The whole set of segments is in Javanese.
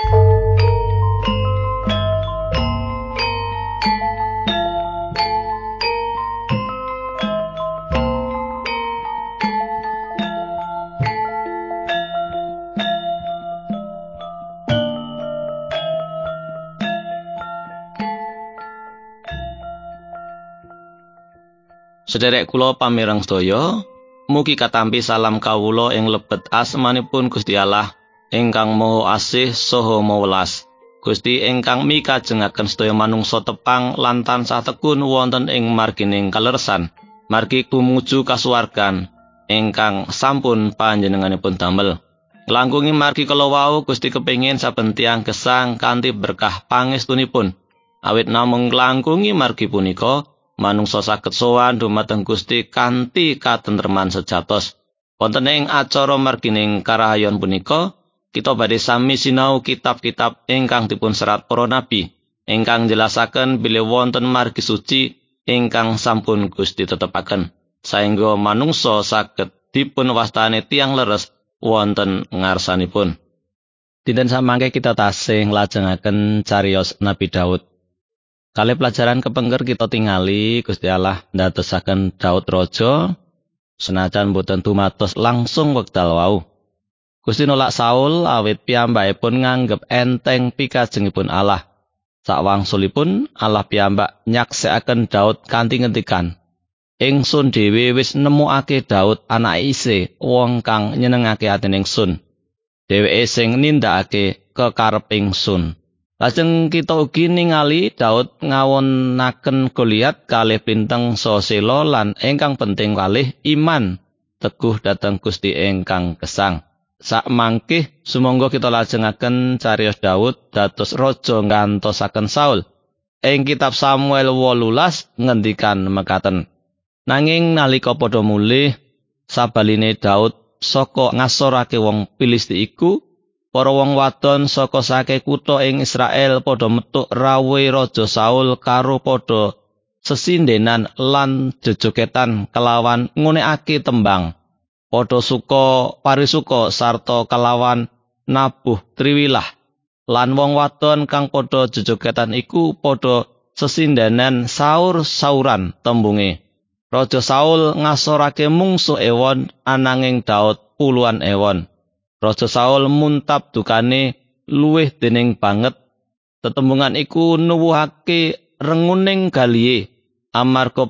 Sederek kula pamireng sedaya, mugi katampi salam kawula ing lebet asmanipun Gusti Allah ingkang Maha Asih saha Maha Welas. Gusti ingkang mikajengaken sedaya manungsa tepang lan tansah tekun wonten ing margining kaleresan, margi tumuju kasuwargan ingkang sampun panjenenganipun damel. Nglangkungi margi kala wau Gusti kepingin saben tiyang gesang kanthi berkah pangestunipun. Awit namung nglangkungi margi punika manungsa saged sowan dumateng Gusti kanthi katentreman sejatos. Wonten ing acara margining karahayon punika, kita badhe sami sinau kitab-kitab ingkang dipun serat para nabi, ingkang njelasaken bilih wonten margi suci ingkang sampun Gusti tetepaken, saengga manungsa saged dipun wastani tiyang leres wonten ngarsanipun. Dinten samangke kita tasih nglajengaken cariyos Nabi Daud. Kalih pelajaran kepengker kita tingali Gusti Allah ndadosaken Daud raja senajan boten dumados langsung wekdal wau. Gusti nolak Saul awit piyambakipun nganggep enteng pikajengipun Allah. Sakwangsulipun Allah piyambak nyaksikaken Daud kanthi ngendikan, "Ingsun dhewe wis nemokake Daud anak Ise, wong kang nyenengake atine ingsun. Dheweke sing nindakake kekareping ingsun." Lajeng kita ugi ningali Daud ngawonaken Goliat kalih pinteng sosela lan ingkang penting kalih iman teguh dhateng Gusti ingkang gesang. Sakmangke sumangga kita lajengaken cariyos Daud dados raja ngantosaken Saul. Ing kitab Samuel 18 ngendikan mekaten, "Nanging nalika padha mulih sabaline Daud saka ngasorake wong Filisti iku, para wong wadon saka sake kutha ing Israel padha metuk rawuhe Raja Saul karo padha sesindenan lan jejogetan kelawan ngunekake tembang. Padha suka parisuka sarta kelawan nabuh triwilah. Lan wong wadon kang padha jejogetan iku padha sesindenan saur-sauran tembunge. Raja Saul ngasorake mungsuh ewon ananging Daud puluhan ewon. Raja Saul muntab dukane luwih dening banget. Tetembungan iku nuwuhake renguning galihe amarga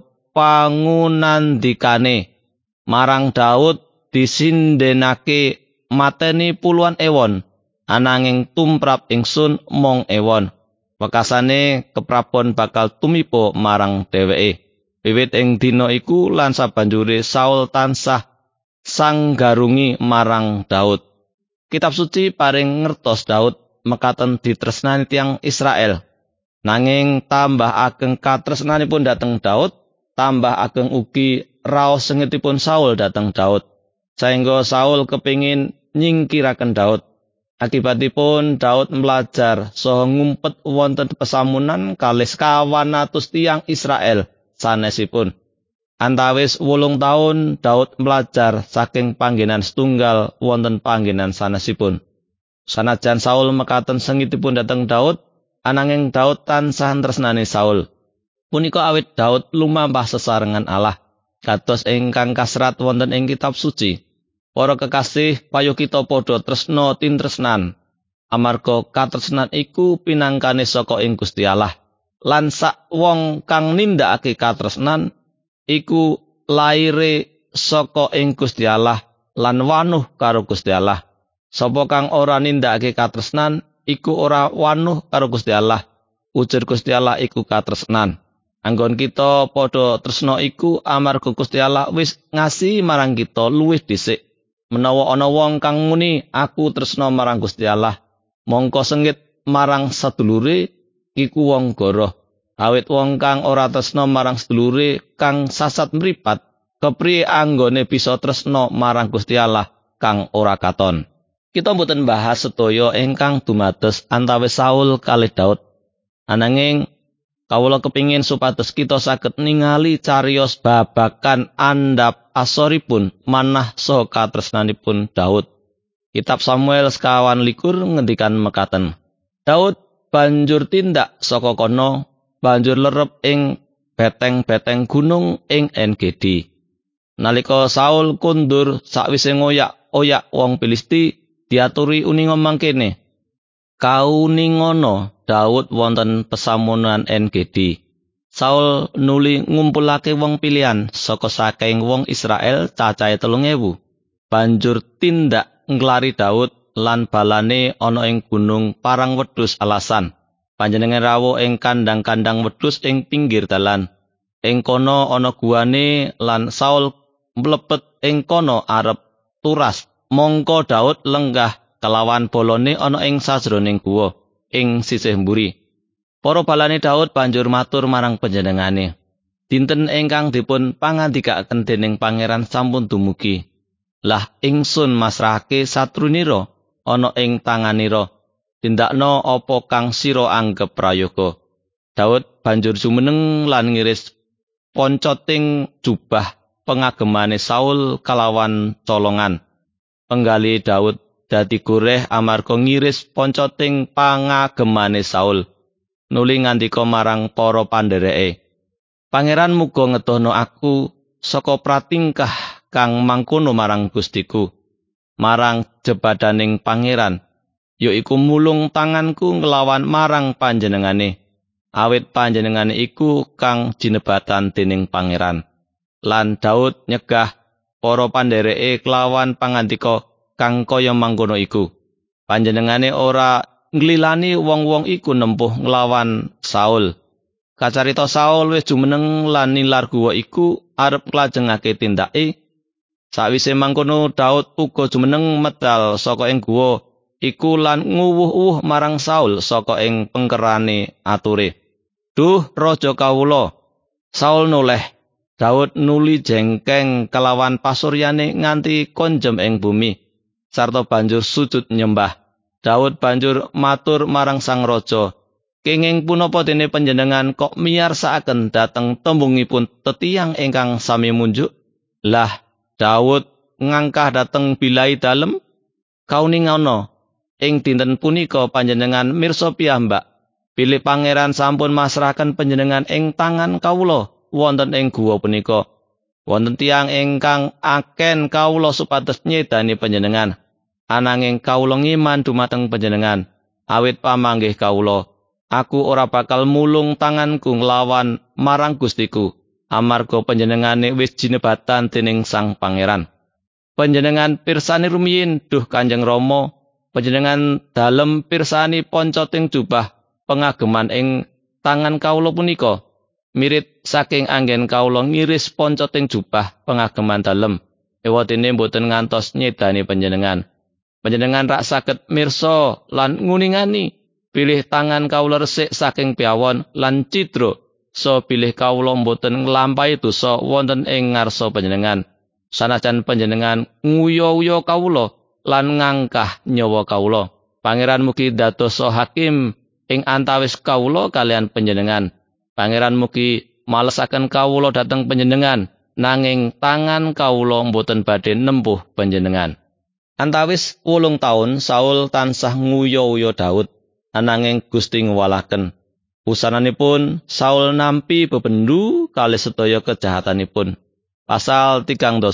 pangunandikane marang Daud disindenake mateni puluhan ewon, ananging tumrap ingsun mong ewon. Wekasane keprabon bakal tumiba marang dheweke. Wiwit ing dina iku lan sabanjure Saul tansah sanggarungi marang Daud. Kitab suci paring ngertos Daud mekaten ditresnani tiyang Israel. Nanging tambah ageng katresnanipun dhateng Daud, tambah ageng ugi raos sengitipun Saul dhateng Daud. Saengga Saul kepingin nyingkiraken Daud. Akibatipun Daud mbelajar saha ngumpet wonten pesamunan kalih 100 tiyang Israel sanesipun. Antawis 8 taun Daud belajar saking panggenan setunggal wonten panggenan sanesipun. Sanajan Saul mekaten sengitipun dhateng Daud, ananging Daud tansah tresnani Saul. Punika awit Daud lumampah sesarengan Allah, kados ingkang kasrat wonten ing kitab suci. Para kekasih, payu kita padha tresna tintresnan, amarga katresnan iku pinangkane saka ing Gusti Allah. Lan sak wong kang nindakake katresnan iku laire saka ing Gusti Allah lan wanuh karo Gusti Allah. Sapa kang ora nindakake katresnan iku ora wanuh karo Gusti Allah. Ujar Gusti Allah iku katresnan. Anggon kita padha tresna iku amarga Gusti Allah wis ngasihi marang kita luwih dhisik. Menawa ana wong kang muni aku tresna marang Gusti Allah, mongko sengit marang sedulure iku wong goroh. Awit wong kang ora tresna marang sedulure kang sasat mripat, kepriye anggone bisa tresna marang Gusti Allah kang ora katon. Kita mboten bahas sedaya ingkang dumados antawis Saul kalih Daud. Ananging kawula kepingin supados kita saged ningali cariyos babagan andhap asoripun manah saha katresnanipun Daud. Kitab Samuel 21 ngendikan mekaten, Daud banjur tindak saka kono, banjur lerep ing beteng-beteng gunung ing En-Gedi. Nalika Saul kundur sakwise ngoyak-oyak wong Filisti, diaturi uninga mangkene. Kauningono Daud wonten pesamunan En-Gedi. Saul nuli ngumpulake wong pilihan saka saking wong Israel cacahe 3.000. Banjur tindak nglari Daud lan balane ana ing gunung Parang Wedhus alasan. Panjenengan rawuh ing kandang-kandang wedhus ing pinggir dalan. Ing kono ana guwane lan Saul mlebet ing kono arep turas. Mongko Daud lenggah kelawan bolone ana ing sajroning guwa ing sisih mburi. Para balane Daud banjur matur marang panjenengane, "Dinten ingkang dipun pangandikaken dening pangeran sampun dumugi. Lah ingsun masrahake satrunira ana ing tanganira. Tindakno apa kang sira anggep prayoga." Daud banjur jumeneng lan ngiris poncoting jubah pengagemane Saul kalawan colongan. Penggali Daud dadi goreh amarga ngiris poncoting pangagemane Saul. Nuli ngandika marang para pandhereke, "Pangeran muga ngedohno aku saka pratingkah kang mangkono marang Gustiku, marang jebadaning pangeran, yaiku mulung tanganku nglawan marang panjenengane, awit panjenengane iku kang jinebatan dening pangeran." Lan Daud nyegah para pandhereke kelawan pangandika kang kaya mangkono iku. Panjenengane ora nglilani wong-wong iku nempuh nglawan Saul. Kacarita Saul wis jumeneng lan nilar guwa iku arep klajengake tindake. Sawise mangkono Daud uga jumeneng medal saka ing guwa iku lan nguwuh-uwuh marang Saul saka ing pengkerane ature. "Duh raja kawula!" Saul noleh. Daud nuli jengkeng kelawan pasuryane nganti konjem ing bumi, sarta banjur sujud nyembah. Daud banjur matur marang sang raja, "Kenging punapa dene panjenengan kok miyarsakaken dhateng tembungipun tetiyang ingkang sami munjuk?" Lah Daud ngangkah dhateng bilai dalem. "Kauningono, ing dinten punika panjenengan mirsa piyambak, bilih pangeran sampun masrahaken panjenengan ing tangan kawula wonten ing guwa punika. Wonten tiyang ingkang aken kawula supados nyedani panjenengan. Ananging kawula ngiman dumateng panjenengan, awit pamanggih kawula, aku ora bakal mulung tanganku nglawan marang Gustiku, amarga panjenengane wis jinebatan dening sang pangeran. Panjenengan pirsani rumiyin, duh Kanjeng Rama, panjenengan dalem pirsani poncoting jubah pengageman ing tangan kawula punika. Mirit saking anggen kawula ngiris poncoting jubah pengageman dalem, ewadene boten ngantos nyedani panjenengan. Panjenengan rak saged mirsa lan nguningani bilih tangan kawula resik saking piawon lan cidra, so bilih kawula boten nglampahi dosa wonten ing ngarsa panjenengan. Sanajan panjenengan nguya-uya kawula lan ngangkah nyawa kawula. Pangeran mugi dadosa hakim ing antawis kawula kalian panjenengan. Pangeran mugi malesaken kawula dhateng panjenengan, nanging tangan kawula boten badhe nempuh panjenengan." Antawis 8 taun Saul tansah nguya-uya Daud, ananging Gusti ngwalaken. Wusananipun Saul nampi bebendu kalih sedaya kejahatanipun. Pasal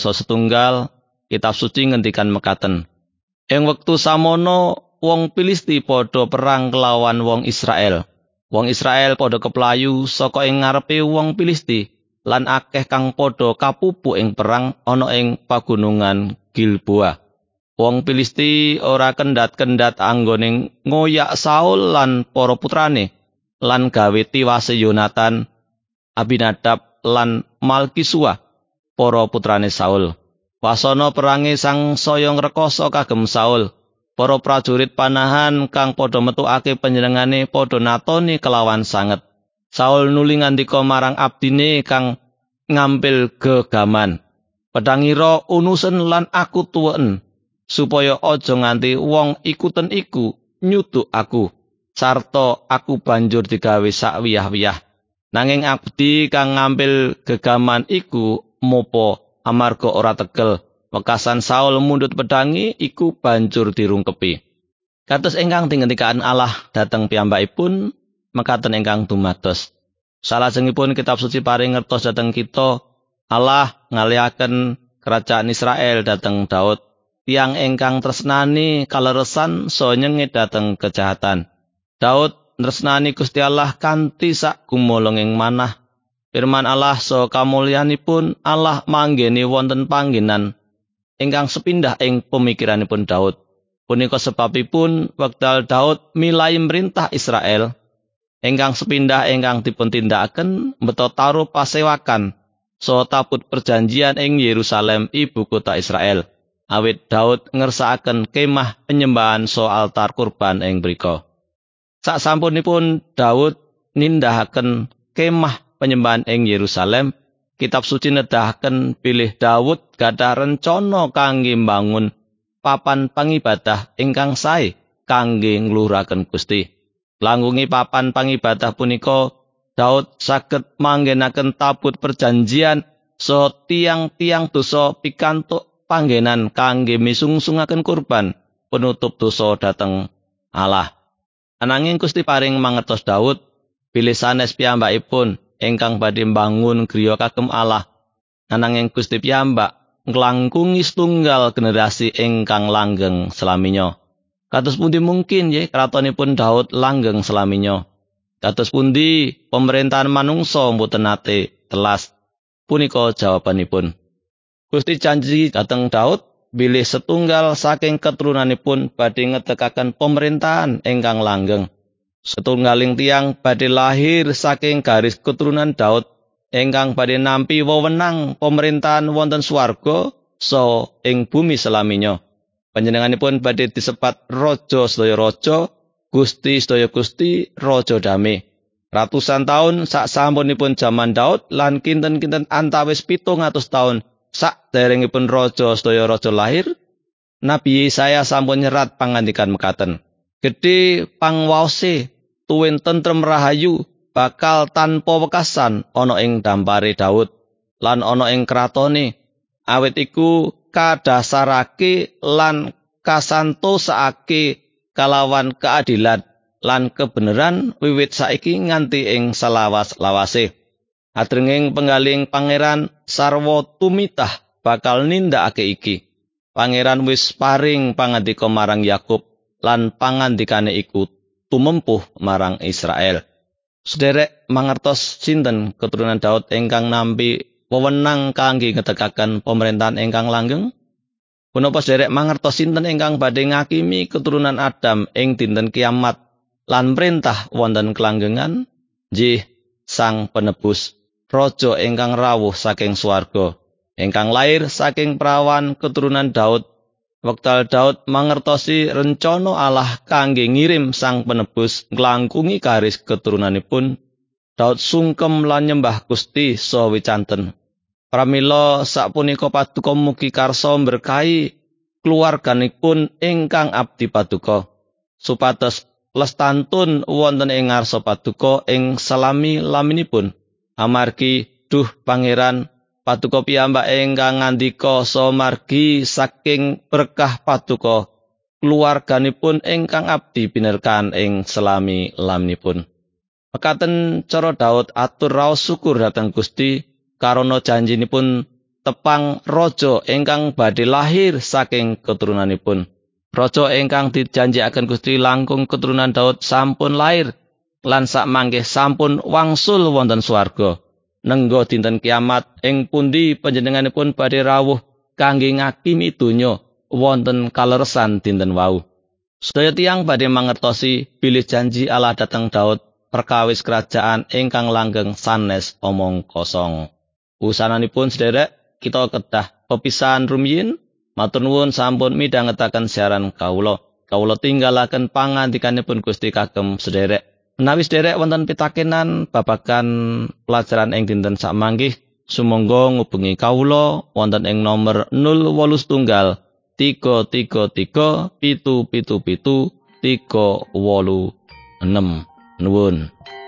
3:1 Kitab Suci ngendikan mekaten. Ing wektu samono wong Filisti padha perang kelawan wong Israel. Wong Israel padha keplayu saka ing ngarepe wong Filisti lan akeh kang padha kapupu ing perang ana ing pagunungan Gilboa. Wong Filisti ora kendhat-kendhat anggone ngoyak Saul lan para putrane lan gawe tiwase Yonatan, Abinadab lan Malkisua, para putrane Saul. Wasana perange sangsaya ngrekoso kagem Saul. Para prajurit panahan kang padha metukake panjenengane padha natoni kelawan sanget. Saul nuli ngandika marang abdine kang ngampil gegaman, "Pedhangira unusen lan aku tuweken, supaya aja nganti wong ikuten iku nyuduk aku, sarta aku banjur digawe sak wiyah-wiyah." Nanging abdi kang ngampil gegaman iku mopo amarga ora tegel. Wekasan Saul mundhut pedhangi iku banjur dirungkepi. Kados ingkang dingendikan Allah dhateng piyambakipun mekaten ingkang dumados. Salajengipun kitab suci paring ngertos dhateng kita Allah ngalihaken kerajaan Israel dhateng Daud, tiyang ingkang tresnani kaleresan saha nyengit dhateng kejahatan. Daud tresnani Gusti Allah kanthi sak gumolonging manah. Firman Allah saha kamulyanipun Allah manggeni wonten panggenan ingkang sepindah ing pemikiranipun Daud. Punika sebabipun wekdal Daud milai merintah Israel, ingkang sepindah ingkang dipuntindakaken mbeta taruh pasewakan saha tabut perjanjian ing Yerusalem ibu kota Israel. Awit Daud ngersakaken kemah penyembahan saha altar kurban ing mrika. Saksampunipun Daud nindahaken kemah penyembahan ing Yerusalem, kitab suci nedahaken bilih Daud gadhah rencana kangge mbangun papan pangibadah ingkang sae kangge ngluhuraken Gusti. Langkungi papan pangibadah punika Daud saged manggenaken tabut perjanjian saha tiang-tiang dosa pikantuk panggenan kangge misungsungaken kurban penutup dosa dhateng Allah. Ananging Gusti paring mangertos Daud bilih sanes piyambakipun ingkang badhe mbangun griya kagem Allah. Ananging Gusti piyambak nglangkungi setunggal generasi ingkang langgeng selaminya. Kados pundi mungkin kratonipun Daud langgeng selaminya? Kados pundi pemerintahan manungsa mboten nate telas? Punika jawabanipun. Gusti janji dhateng Daud bilih setunggal saking keturunanipun badhe ngetekaken pemerintahan ingkang langgeng. Setunggaling tiang badhe lahir saking garis keturunan Daud ingkang badhe nampi wewenang pemerintahan wonten swarga saha ing bumi selaminya. Panjenenganipun badhe disebat raja sedaya raja, Gusti sedaya Gusti, raja damai. Ratusan taun saksampunipun jaman Daud lan kinten-kinten antawis 700 taun sakderengipun raja sedaya raja lahir, Nabi Yesaya sampun nyerat pangandikan mekaten. Gedhe pangwaose, tuwin tentrem rahayu, bakal tanpa wekasan ana ing dampare Daud lan ana ing kratone. Awit iku kadasarake lan kasantosake kalawan keadilan lan kebenaran wiwit saiki nganti ing salawas-lawase. Adrenging penggaling pangeran sarwa tumitah bakal nindakake iki. Pangeran wis paring pangandika marang Yakub lan pangandikane iku tumempuh marang Israel. Sederek mangertos sinten keturunan Daud ingkang nampi wewenang kangge ngetekaken pemerintahan ingkang langgeng? Punapa sederek mangertos sinten ingkang badhe ngakimi keturunan Adam ing dinten kiamat lan perintah wonten kelanggengan? Nggih, Sang Penebus, Raja ingkang rawuh saking swarga, ingkang lair saking prawan keturunan Daud. Wekdal Daud mangertosi rencana Allah kangge ngirim Sang Penebus nglangkungi garis keturunanipun, Daud sungkem lan nyembah Gusti saha wicanten. Pramila sapunika paduka mugi karsa berkahi keluarganipun ingkang abdi paduka, supados lestantun wonten ing ngarsa paduka ing salami-laminipun. Amargi duh Pangeran paduka piyambak ingkang ngandika saha margi saking berkah paduka keluarganipun ingkang abdi binerkahan ing salami-laminipun. Mekaten cara Daud atur raos syukur dhateng Gusti karana janjinipun tepang raja ingkang badhe lahir saking keturunanipun. Raja ingkang dijanjikaken Gusti langkung keturunan Daud sampun lahir lan sakmangke sampun wangsul wonten swarga. Nengga dinten kiamat ing pundi panjenenganipun badhe rawuh kangge ngakimi donya wonten kaleresan dinten wau. Sedaya tiyang badhe mangertosi bilih janji Allah dhateng Daud perkawis kerajaan ingkang langgeng sanes omong kosong. Usananipun sederek kita kedah pepisahan rumiyin. Matur nuwun sampun midhangetaken siaran kawula. Kawula tinggalaken pangandikanipun Gusti kagem sederek. Menawi sederek wonten pitakenan babagan pelajaran ing dinten sakmanggih, sumangga ngubungi kawula wonten ing nomor 081 333 777 386. Nuwun.